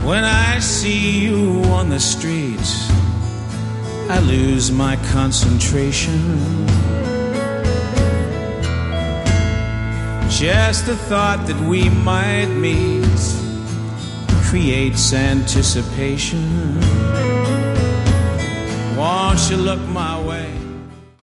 When I see you on the street, I lose my concentration. Just the thought that we might meet creates anticipation. Won't you look my way?